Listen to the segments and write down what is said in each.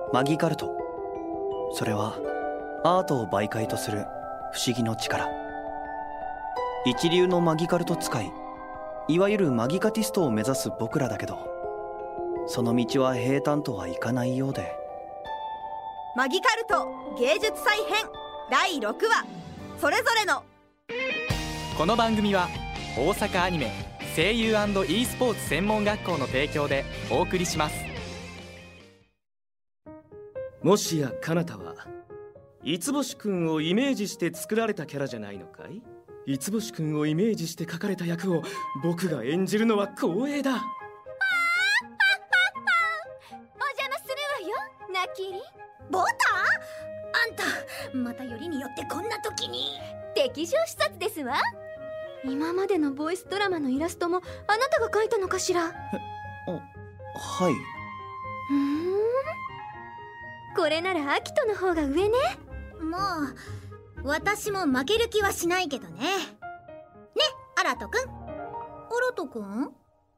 マギカルト。それはアートを媒介とする不思議の力。一流のマギカルト使い、いわゆるマギカティストを目指す僕らだけど、その道は平坦とはいかないようで。 マギカルト芸術祭編第6話、それぞれの。 この番組は大阪アニメ声優&eスポーツ専門学校の提供でお送りします。 もしや彼方は五星くんをイメージして作られたキャラじゃないのかい？五星くんをイメージして書かれた役を僕が演じるのは光栄だ。 お邪魔するわよ、ナキリ。 ボタあんたまたよりによってこんな時に。 敵情視察ですわ。今までのボイスドラマのイラストもあなたが描いたのかしら？ はい。 これならアキトの方が上ね。 もう私も負ける気はしないけどね。ね、アラトくん。アラトくん？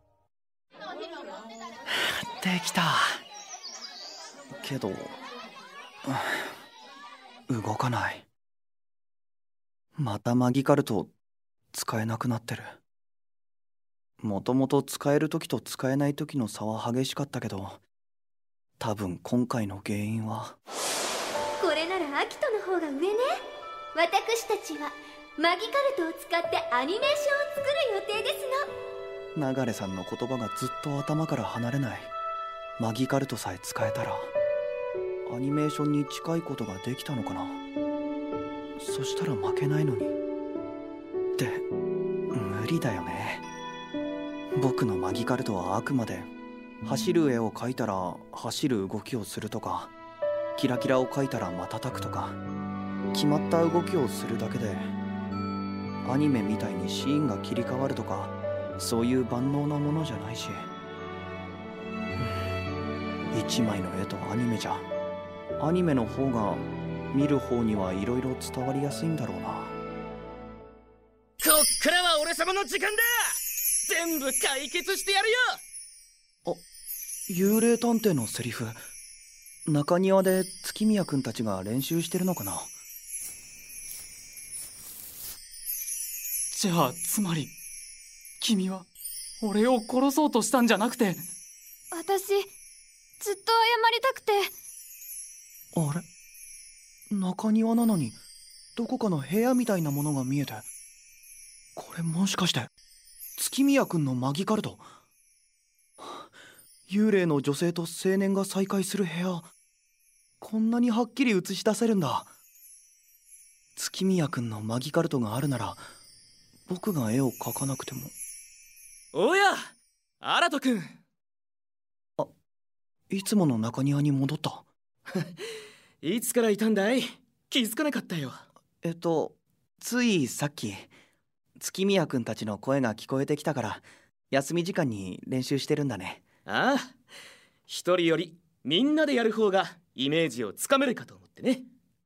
できたけど動かない。またマギカルト使えなくなってる。もともと使える時と使えない時の差は激しかったけど、多分今回の原因は。 これならアキトの方が上ね。私たちはマギカルトを使ってアニメーションを作る予定ですの。 流さんの言葉がずっと頭から離れない。マギカルトさえ使えたらアニメーションに近いことができたのかな。そしたら負けないのに。って無理だよね。僕のマギカルトはあくまで走る絵を描いたら走る動きをするとか、キラキラを描いたら瞬くとか、決まった動きをするだけで、アニメみたいにシーンが切り替わるとかそういう万能なものじゃないし。一枚の絵とアニメじゃ、アニメの方が見る方にはいろいろ伝わりやすいんだろうな。 こっからは俺様の時間だ。全部解決してやるよ。 幽霊探偵のセリフ、中庭で月宮くんたちが練習してるのかな。 じゃあつまり君は俺を殺そうとしたんじゃなくて。 私ずっと謝りたくて。 あれ、中庭なのにどこかの部屋みたいなものが見えて、これもしかして月宮くんのマギカルト。幽霊の女性と青年が再会する部屋、こんなにはっきり映し出せるんだ。月宮くんのマギカルトがあるなら僕が絵を描かなくても。 おやアラトくん。 いつもの中庭に戻った。 いつからいたんだい？気づかなかったよ。 ついさっき月宮くんたちの声が聞こえてきたから休み時間に練習してるんだね。 ああ、一人よりみんなでやる方がイメージをつかめるかと思ってね。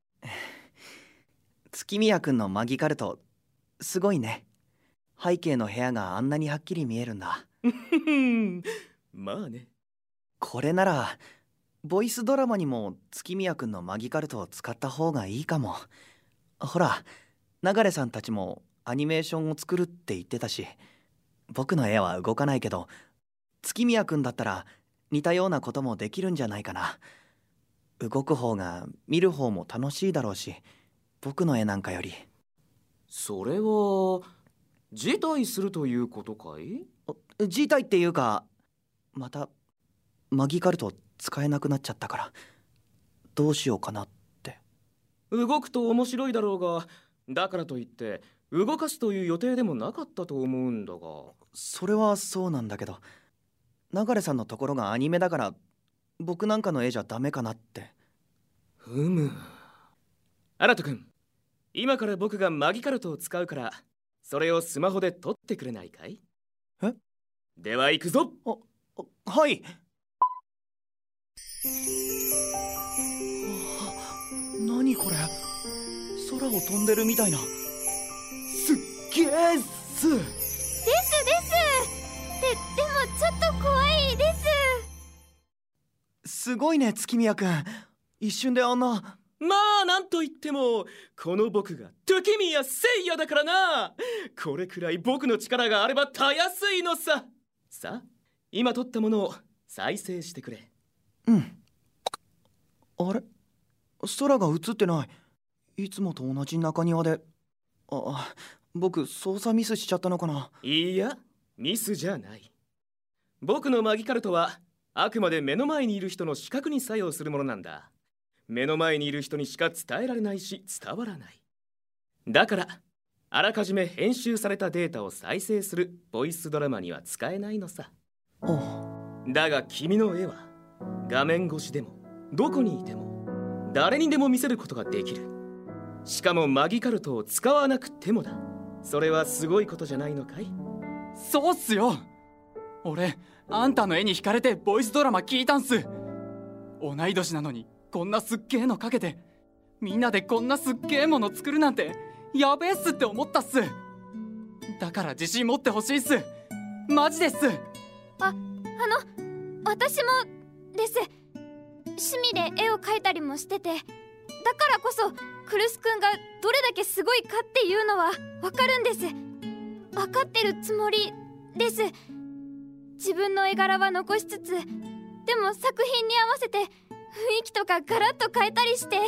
月宮くんのマギカルトすごいね。背景の部屋があんなにはっきり見えるんだ。 まあね。 これならボイスドラマにも月宮くんのマギカルトを使った方がいいかも。ほら、流さんたちもアニメーションを作るって言ってたし、僕の絵は動かないけど月宮くんだったら似たようなこともできるんじゃないかな。動く方が見る方も楽しいだろうし、僕の絵なんかより。 それは辞退するということかい？ 辞退っていうか、またマギカルト使えなくなっちゃったからどうしようかなって。 動くと面白いだろうが、だからといって動かすという予定でもなかったと思うんだが。 それはそうなんだけど、流さんのところがアニメだから僕なんかの絵じゃダメかなって。 アラト君、今から僕がマギカルトを使うからそれをスマホで撮ってくれないかい？では行くぞ。 はい。何これ、空を飛んでるみたいな。すっげえっす。 でもちょっと怖いです。 すごいね月宮くん。一瞬であんな。 まあなんといってもこの僕が時宮聖也だからな。これくらい僕の力があればたやすいのさ。さあ今撮ったものを再生してくれ。 うん。あれ、空が映ってない。いつもと同じ中庭で。僕操作ミスしちゃったのかな。 いやミスじゃない。僕のマギカルトはあくまで目の前にいる人の視覚に作用するものなんだ。目の前にいる人にしか伝えられないし伝わらない。だからあらかじめ編集されたデータを再生するボイスドラマには使えないのさ。だが君の絵は画面越しでもどこにいても誰にでも見せることができる。しかもマギカルトを使わなくてもだ。それはすごいことじゃないのかい？ そうっすよ。俺あんたの絵に惹かれてボイスドラマ聞いたんす。同い年なのにこんなすっげーのかけてみんなでこんなすっげーもの作るなんてやべえっすって思ったっす。だから自信持ってほしいっす。マジです。 私もです。趣味で絵を描いたりもしてて、だからこそクルス君がどれだけすごいかっていうのはわかるんです。わかってるつもりです。自分の絵柄は残しつつ、でも作品に合わせて雰囲気とかガラッと変えたりして。です。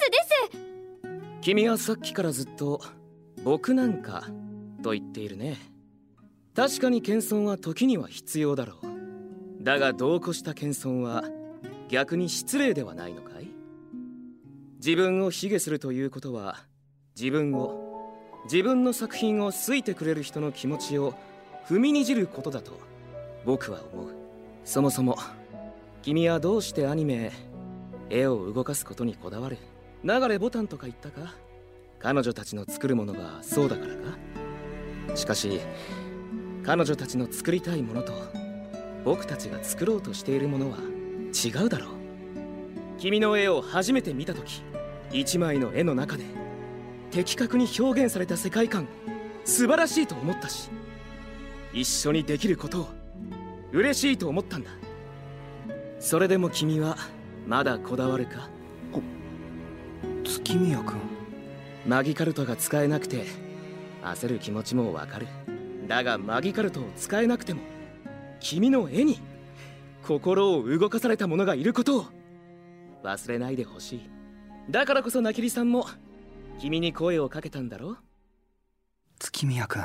君はさっきからずっと僕なんかと言っているね。確かに謙遜は時には必要だろう。だが度を越した謙遜は逆に失礼ではないのかい？自分を卑下するということは自分の作品を好いてくれる人の気持ちを踏みにじることだと僕は思う。そもそも君はどうしてアニメ絵を動かすことにこだわる？流れボタンとか言ったか？彼女たちの作るものがそうだからか？しかし彼女たちの作りたいものと僕たちが作ろうとしているものは違うだろう。君の絵を初めて見た時、一枚の絵の中で的確に表現された世界観素晴らしいと思ったし、一緒にできることを嬉しいと思ったんだ。それでも君はまだこだわるか？ 月宮君。 マギカルトが使えなくて焦る気持ちもわかる。だがマギカルトを使えなくても君の絵に心を動かされた者がいることを忘れないでほしい。だからこそナキリさんも君に声をかけたんだろ？ 月宮君。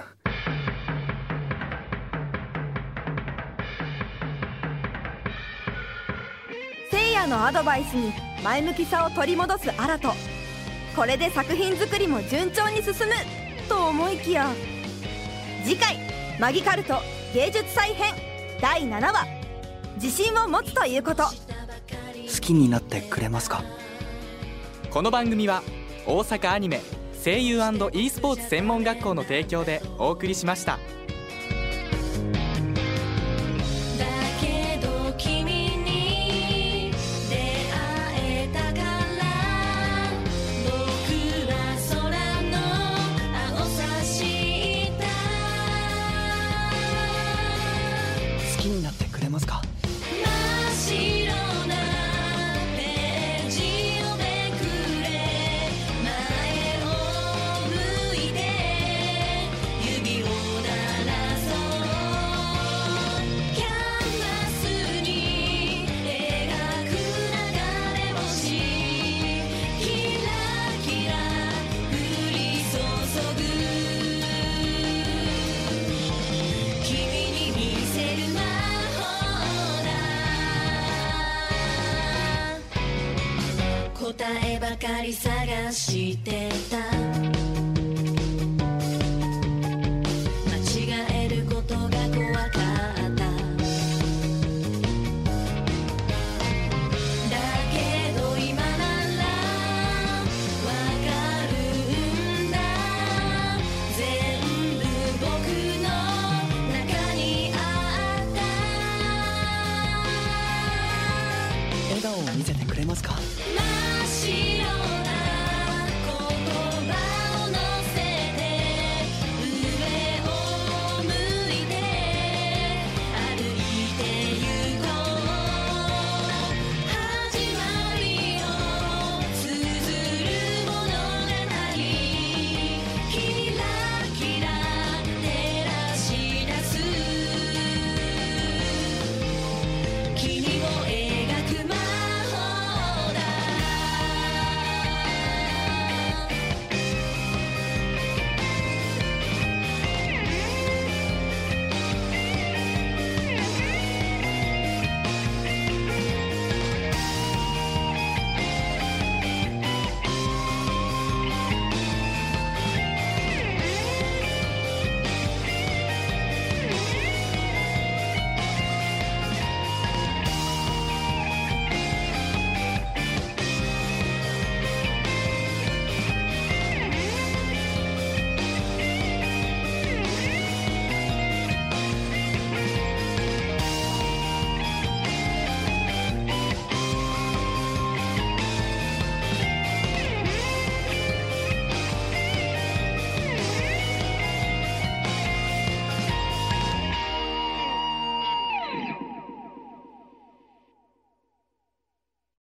聖夜のアドバイスに前向きさを取り戻すアラト。これで作品作りも順調に進むと思いきや、次回マギカルト芸術祭編第7話、自信を持つということ。 好きになってくれますか？ この番組は大阪アニメ声優&e スポーツ専門学校の提供でお送りしました。 好きになってくれますか？ 答えばかり探してた。間違えることが怖かった。だけど今ならわかるんだ。全部僕の中にあった。 笑顔を見せてくれますか？ 真っ白な言葉を乗せて上を向いて歩いて行こう。 君